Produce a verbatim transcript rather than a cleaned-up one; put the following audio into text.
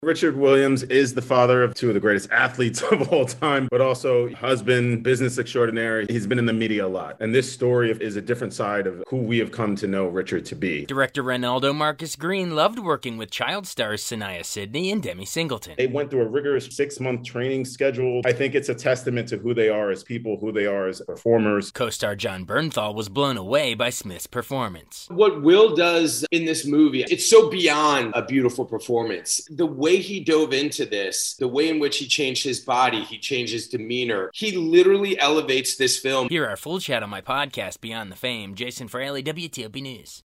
Richard Williams is the father of two of the greatest athletes of all time, but also husband, business extraordinaire. He's been in the media a lot. And this story is a different side of who we have come to know Richard to be. Director Reynaldo Marcus Green loved working with child stars Sanaya Sidney and Demi Singleton. They went through a rigorous six-month training schedule. I think it's a testament to who they are as people, who they are as performers. Co-star John Bernthal was blown away by Smith's performance. What Will does in this movie, it's so beyond a beautiful performance. The way he dove into this, the way in which he changed his body, he changed his demeanor, he literally elevates this film. Hear our full chat on my podcast, Beyond the Fame. Jason Fraley, W T O P News.